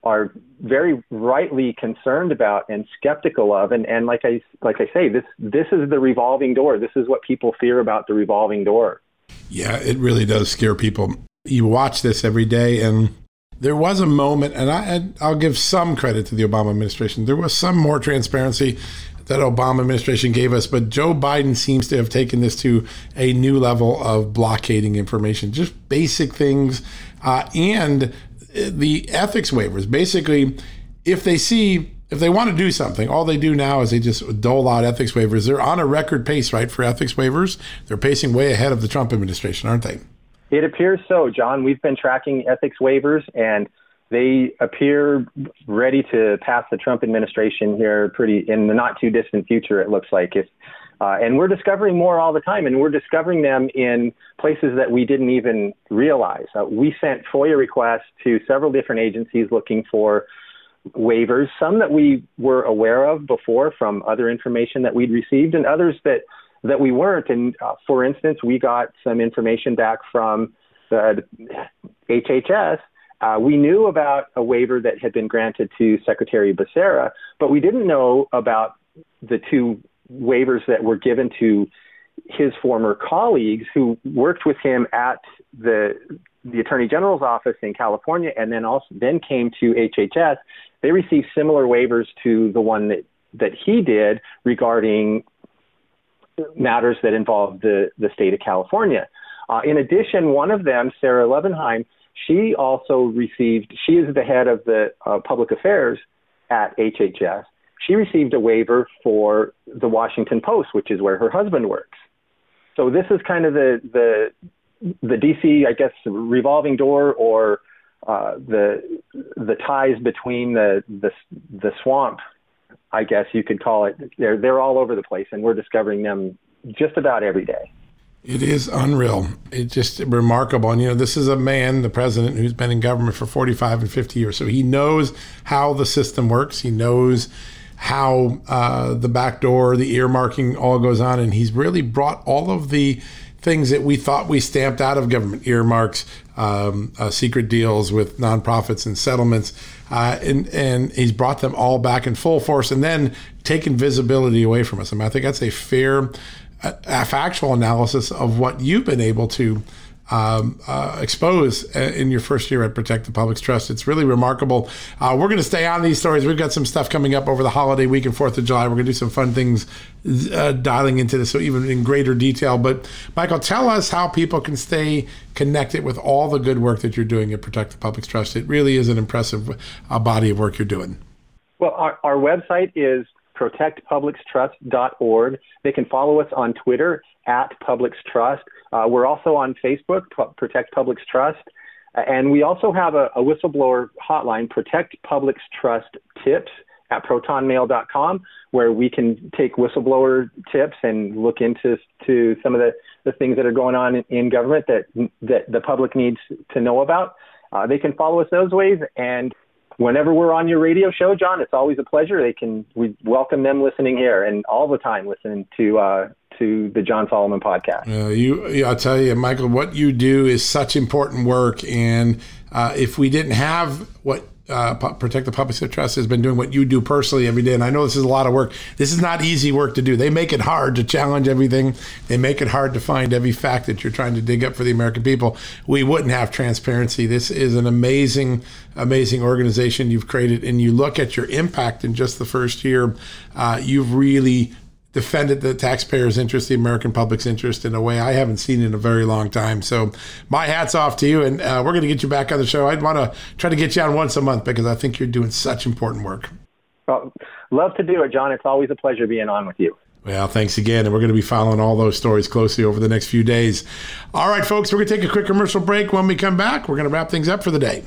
very rightly concerned about and skeptical of. And like I say, this is the revolving door. This is what people fear about the revolving door. Yeah, it really does scare people. You watch this every day, and there was a moment, and I'll give some credit to the Obama administration. There was some more transparency that Obama administration gave us, but Joe Biden seems to have taken this to a new level of blockading information, just basic things, and the ethics waivers. Basically, if they want to do something, all they do now is they just dole out ethics waivers. They're on a record pace, right, for ethics waivers. They're pacing way ahead of the Trump administration, aren't they? It appears so, John. We've been tracking ethics waivers, and they appear ready to pass the Trump administration here in the not too distant future, it looks like. And we're discovering more all the time, and we're discovering them in places that we didn't even realize. We sent FOIA requests to several different agencies looking for waivers, some that we were aware of before from other information that we'd received, and others that we weren't. And for instance, we got some information back from the HHS. We knew about a waiver that had been granted to Secretary Becerra, but we didn't know about the two waivers that were given to his former colleagues who worked with him at the Attorney General's office in California, and then came to HHS. They received similar waivers to the one that he did regarding matters that involved the state of California. In addition, one of them, Sarah Levenheim, she is the head of the public affairs at HHS. She received a waiver for the Washington Post, which is where her husband works. So this is kind of the DC, I guess, revolving door, or the ties between the swamp, I guess you could call it. They're all over the place, and we're discovering them just about every day. It is unreal. It's just remarkable. And, this is a man, the president, who's been in government for 45 and 50 years. So he knows how the system works. He knows how the back door, the earmarking all goes on. And he's really brought all of the things that we thought we stamped out of government, earmarks, secret deals with nonprofits and settlements. And he's brought them all back in full force and then taken visibility away from us. I think that's a fair factual analysis of what you've been able to expose in your first year at Protect the Public's Trust. It's really remarkable. We're going to stay on these stories. We've got some stuff coming up over the holiday week and 4th of July. We're going to do some fun things dialing into this, so even in greater detail. But Michael, tell us how people can stay connected with all the good work that you're doing at Protect the Public's Trust. It really is an impressive body of work you're doing. Well, our website is protectpublicstrust.org. They can follow us on Twitter @PublicsTrust. We're also on Facebook, Protect Public's Trust. And we also have a whistleblower hotline, Protect Public's Trust Tips at protonmail.com, where we can take whistleblower tips and look into some of the things that are going on in government that the public needs to know about. They can follow us those ways. And whenever we're on your radio show, John, it's always a pleasure. We welcome them listening here and all the time listening to the John Solomon podcast. I'll tell you, Michael, what you do is such important work. And if we didn't have what Protect the Public's Trust has been doing, what you do personally every day, and I know this is a lot of work. This is not easy work to do. They make it hard to challenge everything. They make it hard to find every fact that you're trying to dig up for the American people. We wouldn't have transparency. This is an amazing organization you've created, and you look at your impact in just the first year. You've really defended the taxpayers' interest, the American public's interest, in a way I haven't seen in a very long time. So my hat's off to you, and we're going to get you back on the show. I'd want to try to get you on once a month because I think you're doing such important work. Well, love to do it, John. It's always a pleasure being on with you. Well, thanks again, and we're going to be following all those stories closely over the next few days. All right, folks, we're going to take a quick commercial break. When we come back, we're going to wrap things up for the day.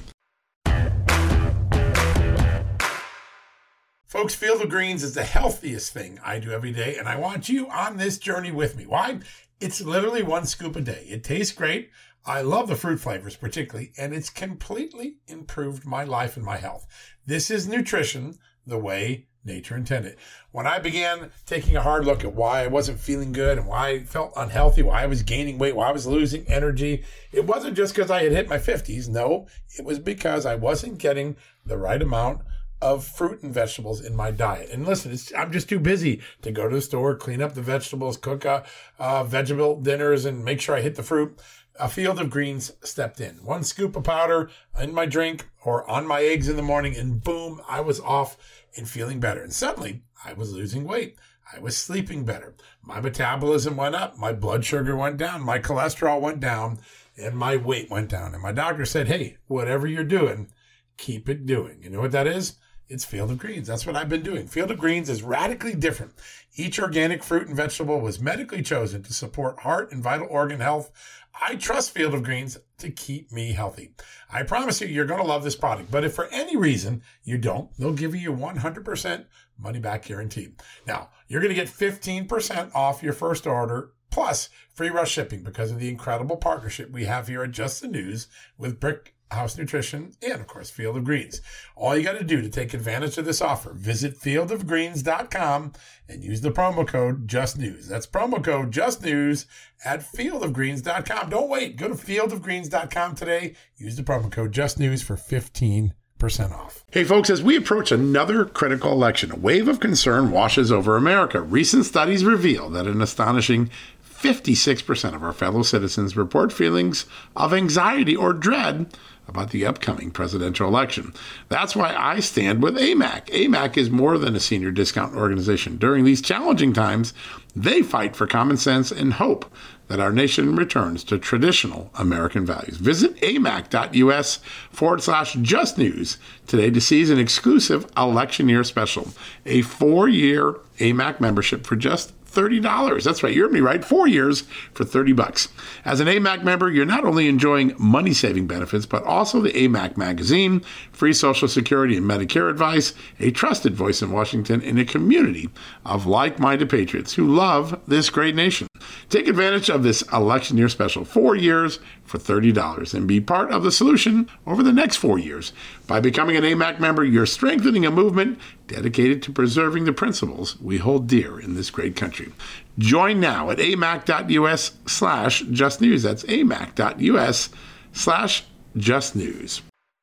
Folks, Field of Greens is the healthiest thing I do every day, and I want you on this journey with me. Why? It's literally one scoop a day. It tastes great. I love the fruit flavors particularly, and it's completely improved my life and my health. This is nutrition the way nature intended. When I began taking a hard look at why I wasn't feeling good and why I felt unhealthy, why I was gaining weight, why I was losing energy, it wasn't just because I had hit my 50s. No, it was because I wasn't getting the right amount of fruit and vegetables in my diet. And listen, I'm just too busy to go to the store, clean up the vegetables, cook vegetable dinners, and make sure I hit the fruit. A Field of Greens stepped in. One scoop of powder in my drink or on my eggs in the morning, and boom, I was off and feeling better. And suddenly, I was losing weight. I was sleeping better. My metabolism went up. My blood sugar went down. My cholesterol went down. And my weight went down. And my doctor said, hey, whatever you're doing, keep it doing. You know what that is? It's Field of Greens. That's what I've been doing. Field of Greens is radically different. Each organic fruit and vegetable was medically chosen to support heart and vital organ health. I trust Field of Greens to keep me healthy. I promise you, you're going to love this product. But if for any reason you don't, they'll give you your 100% money back guarantee. Now, you're going to get 15% off your first order plus free rush shipping because of the incredible partnership we have here at Just the News with Brick House Nutrition, and of course, Field of Greens. All you got to do to take advantage of this offer, visit fieldofgreens.com and use the promo code JustNews. That's promo code JustNews at fieldofgreens.com. Don't wait. Go to fieldofgreens.com today. Use the promo code JustNews for 15% off. Hey folks, as we approach another critical election, a wave of concern washes over America. Recent studies reveal that an astonishing 56% of our fellow citizens report feelings of anxiety or dread about the upcoming presidential election. That's why I stand with AMAC. AMAC is more than a senior discount organization. During these challenging times, they fight for common sense and hope that our nation returns to traditional American values. Visit amac.us/justnews today to seize an exclusive election year special, a 4-year AMAC membership for just $30. That's right. You heard me right. 4 years for $30. As an AMAC member, you're not only enjoying money-saving benefits, but also the AMAC magazine, free Social Security and Medicare advice, a trusted voice in Washington, and a community of like-minded patriots who love this great nation. Take advantage of this election year special, 4 years for $30, and be part of the solution over the next 4 years. By becoming an AMAC member, you're strengthening a movement dedicated to preserving the principles we hold dear in this great country. Join now at amac.us/justnews. That's amac.us/justnews.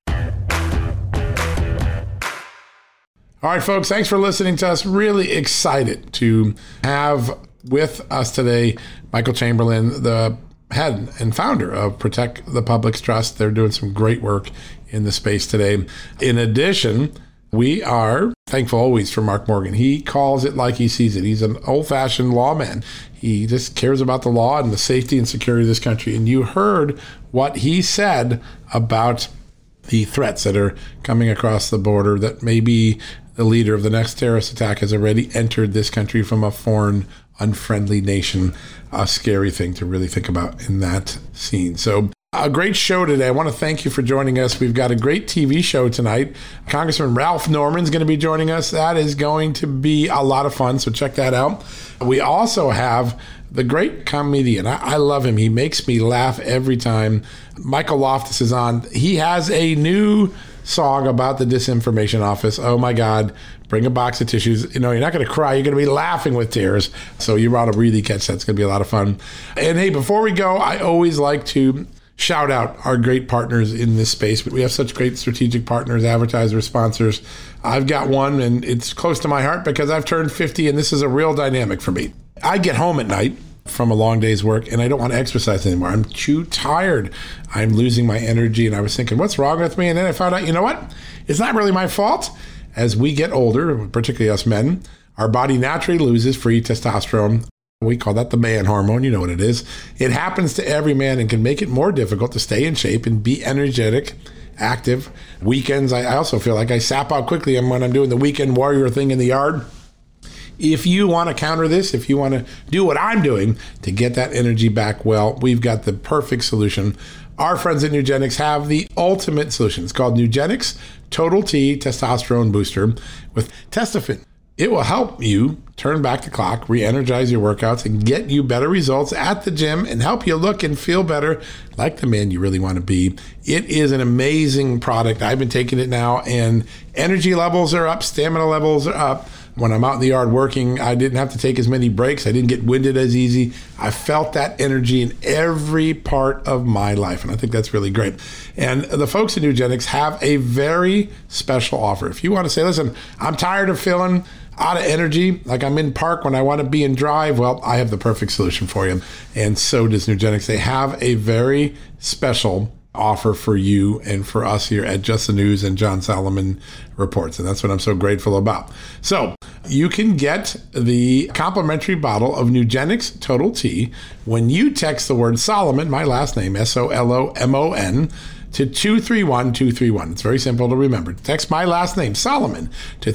All right, folks, thanks for listening to us. Really excited to have with us today Michael Chamberlain, the head and founder of Protect the Public's Trust. They're doing some great work in the space today. In addition, we are thankful always for Mark Morgan. He calls it like he sees it. He's an old-fashioned lawman. He just cares about the law and the safety and security of this country. And you heard what he said about the threats that are coming across the border, that maybe the leader of the next terrorist attack has already entered this country from a foreign, unfriendly nation. A scary thing to really think about in that scene. So a great show today. I want to thank you for joining us. We've got a great TV show tonight. Congressman Ralph Norman is going to be joining us. That is going to be a lot of fun, so check that out. We also have the great comedian. I love him. He makes me laugh every time. Michael Loftus is on. He has a new song about the Disinformation Office. Oh my God. Bring a box of tissues. You know, you're not going to cry. You're going to be laughing with tears. So you ought to really catch that. It's going to be a lot of fun. And hey, before we go, I always like to shout out our great partners in this space. We have such great strategic partners, advertisers, sponsors. I've got one, and it's close to my heart because I've turned 50, and this is a real dynamic for me. I get home at night from a long day's work, and I don't want to exercise anymore. I'm too tired. I'm losing my energy, and I was thinking, what's wrong with me? And then I found out, you know what? It's not really my fault. As we get older, particularly us men, our body naturally loses free testosterone. We call that the man hormone. You know what it is. It happens to every man and can make it more difficult to stay in shape and be energetic, active. Weekends, I also feel like I sap out quickly when I'm doing the weekend warrior thing in the yard. If you want to counter this, if you want to do what I'm doing to get that energy back, well, we've got the perfect solution. Our friends at Nugenix have the ultimate solution. It's called Nugenix Total T Testosterone Booster with Testofen. It will help you turn back the clock, re-energize your workouts, and get you better results at the gym and help you look and feel better like the man you really want to be. It is an amazing product. I've been taking it now, and energy levels are up, stamina levels are up. When I'm out in the yard working, I didn't have to take as many breaks. I didn't get winded as easy. I felt that energy in every part of my life, and I think that's really great. And the folks at Nugenix have a very special offer. If you want to say, listen, I'm tired of feeling out of energy, like I'm in park when I want to be in drive, well, I have the perfect solution for you. And so does Nugenix. They have a very special offer for you and for us here at Just the News and John Solomon Reports. And that's what I'm so grateful about. So you can get the complimentary bottle of Nugenix Total T when you text the word Solomon, my last name, SOLOMON, to 231-231. It's very simple to remember. Text my last name, Solomon, to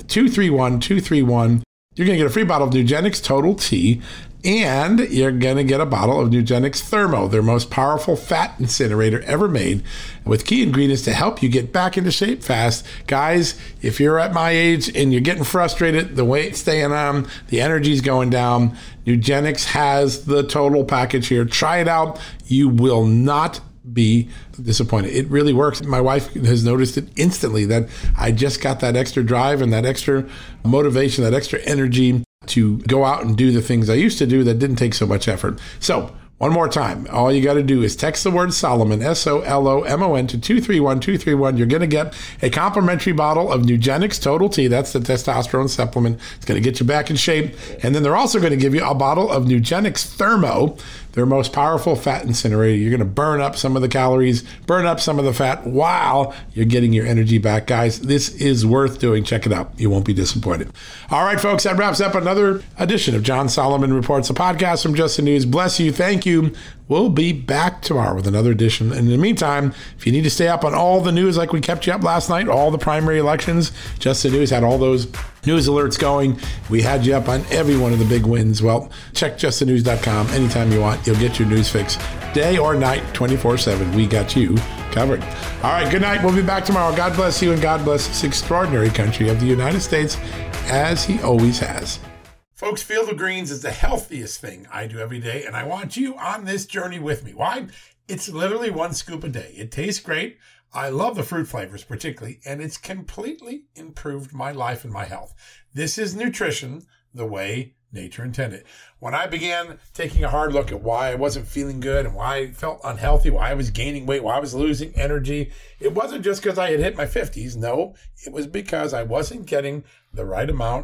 231-231. You're going to get a free bottle of Nugenix Total T, and you're going to get a bottle of Nugenix Thermo, their most powerful fat incinerator ever made, with key ingredients to help you get back into shape fast. Guys, if you're at my age and you're getting frustrated, the weight's staying on, the energy's going down, Nugenix has the total package here. Try it out. You will not be disappointed. It really works. My wife has noticed it instantly that I just got that extra drive and that extra motivation, that extra energy to go out and do the things I used to do that didn't take so much effort. So one more time, all you got to do is text the word Solomon, SOLOMON, to 231-231. You're going to get a complimentary bottle of Nugenix Total T. That's the testosterone supplement. It's going to get you back in shape. And then they're also going to give you a bottle of Nugenix Thermo, their most powerful fat incinerator. You're going to burn up some of the calories, burn up some of the fat while you're getting your energy back. Guys, this is worth doing. Check it out. You won't be disappointed. All right, folks, that wraps up another edition of John Solomon Reports, a podcast from Just the News. Bless you. Thank you. We'll be back tomorrow with another edition. And in the meantime, if you need to stay up on all the news like we kept you up last night, all the primary elections, Just the News had all those news alerts going. We had you up on every one of the big wins. Well, check justthenews.com anytime you want. You'll get your news fix day or night, 24/7. We got you covered. All right, good night. We'll be back tomorrow. God bless you, and God bless this extraordinary country of the United States, as he always has. Folks, Field of Greens is the healthiest thing I do every day, and I want you on this journey with me. Why? It's literally one scoop a day. It tastes great. I love the fruit flavors particularly, and it's completely improved my life and my health. This is nutrition the way nature intended. When I began taking a hard look at why I wasn't feeling good and why I felt unhealthy, why I was gaining weight, why I was losing energy, it wasn't just because I had hit my 50s. No, it was because I wasn't getting the right amount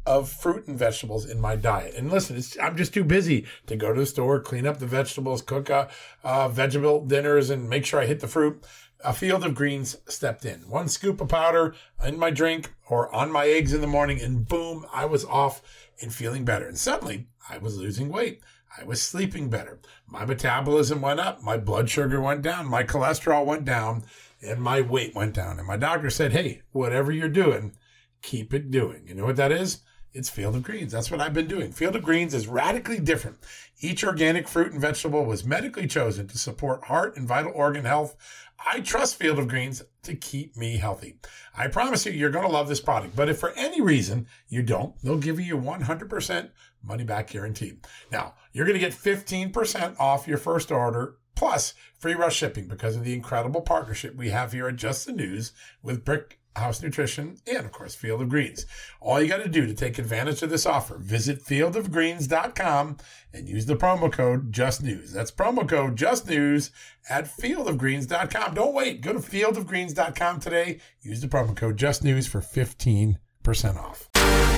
of fruit and vegetables in my diet. And listen, I'm just too busy to go to the store, clean up the vegetables, cook vegetable dinners, and make sure I hit the fruit. A Field of Greens stepped in. 1 scoop of powder in my drink or on my eggs in the morning, and boom, I was off and feeling better. And suddenly, I was losing weight. I was sleeping better. My metabolism went up. My blood sugar went down. My cholesterol went down. And my weight went down. And my doctor said, hey, whatever you're doing, keep it doing. You know what that is? It's Field of Greens. That's what I've been doing. Field of Greens is radically different. Each organic fruit and vegetable was medically chosen to support heart and vital organ health. I trust Field of Greens to keep me healthy. I promise you're going to love this product. But if for any reason you don't, they'll give you 100% money back guarantee. Now, you're going to get 15% off your first order plus free rush shipping because of the incredible partnership we have here at Just the News with Brick House Nutrition, and of course, Field of Greens. All you got to do to take advantage of this offer, visit fieldofgreens.com and use the promo code JustNews. That's promo code JustNews at fieldofgreens.com. Don't wait. Go to fieldofgreens.com today. Use the promo code JustNews for 15% off.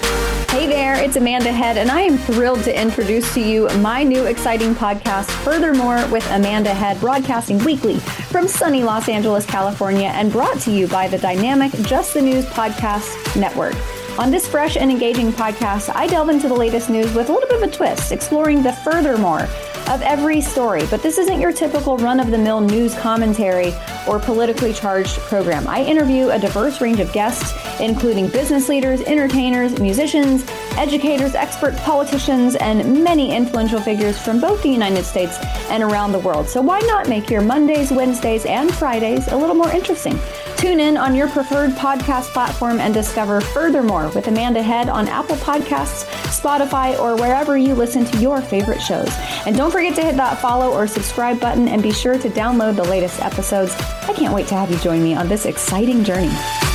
Hey there, it's Amanda Head, and I am thrilled to introduce to you my new exciting podcast, Furthermore with Amanda Head, broadcasting weekly from sunny Los Angeles, California, and brought to you by the dynamic Just the News Podcast Network. On this fresh and engaging podcast, I delve into the latest news with a little bit of a twist, exploring the furthermore of every story. But this isn't your typical run-of-the-mill news commentary or politically charged program. I interview a diverse range of guests, including business leaders, entertainers, musicians, educators, experts, politicians, and many influential figures from both the United States and around the world. So why not make your Mondays, Wednesdays, and Fridays a little more interesting? Tune in on your preferred podcast platform and discover Furthermore with Amanda Head on Apple Podcasts, Spotify, or wherever you listen to your favorite shows. And don't forget to hit that follow or subscribe button and be sure to download the latest episodes. I can't wait to have you join me on this exciting journey.